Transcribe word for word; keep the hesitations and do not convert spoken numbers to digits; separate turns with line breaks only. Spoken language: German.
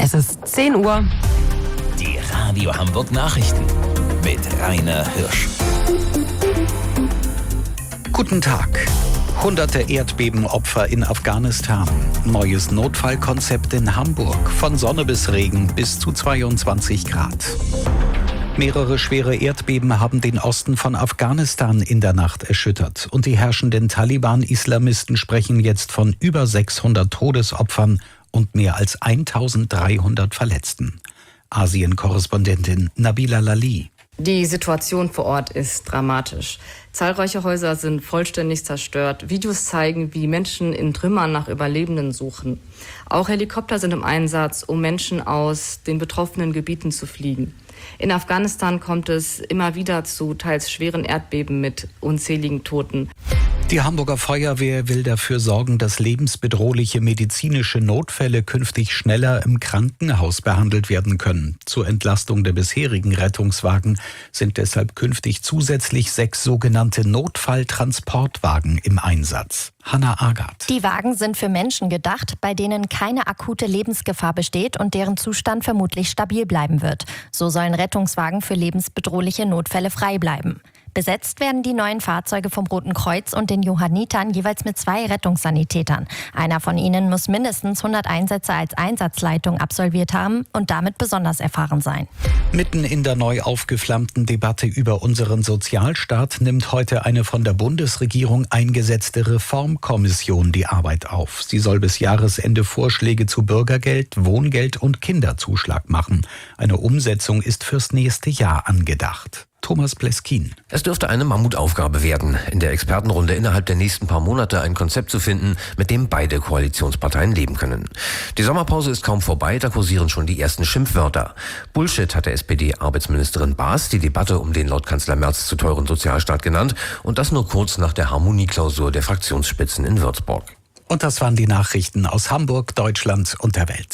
Es ist zehn Uhr.
Die Radio Hamburg Nachrichten mit Rainer Hirsch.
Guten Tag. Hunderte Erdbebenopfer in Afghanistan. Neues Notfallkonzept in Hamburg. Von Sonne bis Regen bis zu zweiundzwanzig Grad. Mehrere schwere Erdbeben haben den Osten von Afghanistan in der Nacht erschüttert. Und die herrschenden Taliban-Islamisten sprechen jetzt von über sechshundert Todesopfern und mehr als eintausenddreihundert Verletzten. Asien-Korrespondentin Nabila Lali.
Die Situation vor Ort ist dramatisch. Zahlreiche Häuser sind vollständig zerstört. Videos zeigen, wie Menschen in Trümmern nach Überlebenden suchen. Auch Helikopter sind im Einsatz, um Menschen aus den betroffenen Gebieten zu fliegen. In Afghanistan kommt es immer wieder zu teils schweren Erdbeben mit unzähligen Toten.
Die Hamburger Feuerwehr will dafür sorgen, dass lebensbedrohliche medizinische Notfälle künftig schneller im Krankenhaus behandelt werden können. Zur Entlastung der bisherigen Rettungswagen sind deshalb künftig zusätzlich sechs sogenannte Notfalltransportwagen im Einsatz. Hanna Agard.
Die Wagen sind für Menschen gedacht, bei denen keine akute Lebensgefahr besteht und deren Zustand vermutlich stabil bleiben wird. So sollen Rettungswagen für lebensbedrohliche Notfälle frei bleiben. Besetzt werden die neuen Fahrzeuge vom Roten Kreuz und den Johannitern jeweils mit zwei Rettungssanitätern. Einer von ihnen muss mindestens hundert Einsätze als Einsatzleitung absolviert haben und damit besonders erfahren sein.
Mitten in der neu aufgeflammten Debatte über unseren Sozialstaat nimmt heute eine von der Bundesregierung eingesetzte Reformkommission die Arbeit auf. Sie soll bis Jahresende Vorschläge zu Bürgergeld, Wohngeld und Kinderzuschlag machen. Eine Umsetzung ist fürs nächste Jahr angedacht. Thomas Pleskin.
Es dürfte eine Mammutaufgabe werden, in der Expertenrunde innerhalb der nächsten paar Monate ein Konzept zu finden, mit dem beide Koalitionsparteien leben können. Die Sommerpause ist kaum vorbei, da kursieren schon die ersten Schimpfwörter. Bullshit hat der S P D-Arbeitsministerin Baas die Debatte um den laut Kanzler Merz zu teuren Sozialstaat genannt und das nur kurz nach der Harmonieklausur der Fraktionsspitzen in Würzburg.
Und das waren die Nachrichten aus Hamburg, Deutschland und der Welt.